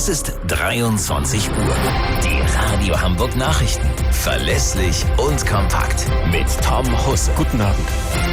Es ist 23 Uhr. Die Radio Hamburg Nachrichten. Verlässlich und kompakt. Mit Tom Husse. Guten Abend.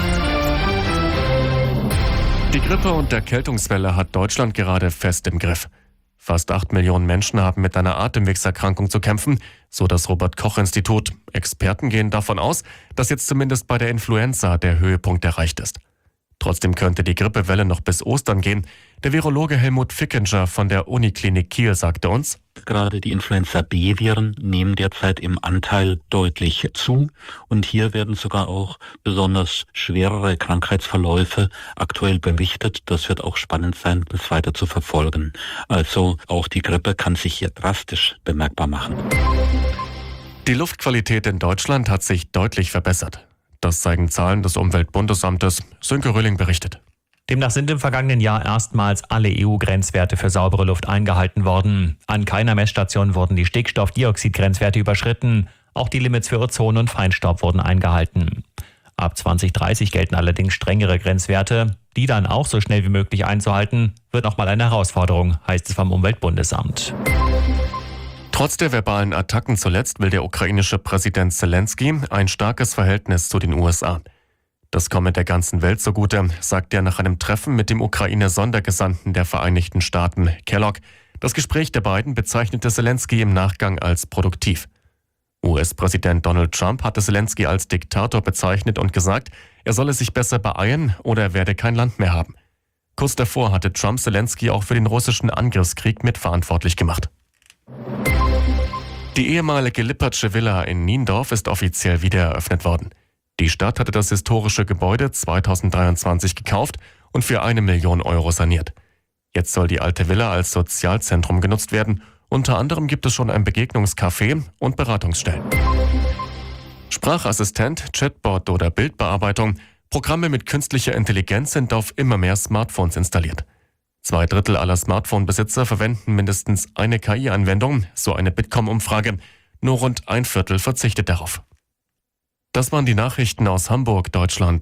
Die Grippe- und Erkältungswelle hat Deutschland gerade fest im Griff. Fast 8 Millionen Menschen haben mit einer Atemwegserkrankung zu kämpfen, so das Robert-Koch-Institut. Experten gehen davon aus, dass jetzt zumindest bei der Influenza der Höhepunkt erreicht ist. Trotzdem könnte die Grippewelle noch bis Ostern gehen. Der Virologe Helmut Fickinger von der Uniklinik Kiel sagte uns: Gerade die Influenza-B-Viren nehmen derzeit im Anteil deutlich zu. Und hier werden sogar auch besonders schwerere Krankheitsverläufe aktuell berichtet. Das wird auch spannend sein, das weiter zu verfolgen. Also auch die Grippe kann sich hier drastisch bemerkbar machen. Die Luftqualität in Deutschland hat sich deutlich verbessert. Das zeigen Zahlen des Umweltbundesamtes. Sönke Röhling berichtet. Demnach sind im vergangenen Jahr erstmals alle EU-Grenzwerte für saubere Luft eingehalten worden. An keiner Messstation wurden die Stickstoffdioxid-Grenzwerte überschritten. Auch die Limits für Ozon und Feinstaub wurden eingehalten. Ab 2030 gelten allerdings strengere Grenzwerte. Die dann auch so schnell wie möglich einzuhalten, wird nochmal eine Herausforderung, heißt es vom Umweltbundesamt. Trotz der verbalen Attacken zuletzt will der ukrainische Präsident Zelensky ein starkes Verhältnis zu den USA. Das komme der ganzen Welt zugute, sagt er nach einem Treffen mit dem Ukraine-Sondergesandten der Vereinigten Staaten, Kellogg. Das Gespräch der beiden bezeichnete Zelensky im Nachgang als produktiv. US-Präsident Donald Trump hatte Zelensky als Diktator bezeichnet und gesagt, er solle sich besser beeilen oder er werde kein Land mehr haben. Kurz davor hatte Trump Zelensky auch für den russischen Angriffskrieg mitverantwortlich gemacht. Die ehemalige Lippertsche Villa in Niendorf ist offiziell wieder eröffnet worden. Die Stadt hatte das historische Gebäude 2023 gekauft und für 1 Million Euro saniert. Jetzt soll die alte Villa als Sozialzentrum genutzt werden. Unter anderem gibt es schon ein Begegnungscafé und Beratungsstellen. Sprachassistent, Chatbot oder Bildbearbeitung, Programme mit künstlicher Intelligenz sind auf immer mehr Smartphones installiert. 2/3 aller Smartphone-Besitzer verwenden mindestens eine KI-Anwendung, so eine Bitkom-Umfrage. Nur rund 1/4 verzichtet darauf. Das waren die Nachrichten aus Hamburg, Deutschland.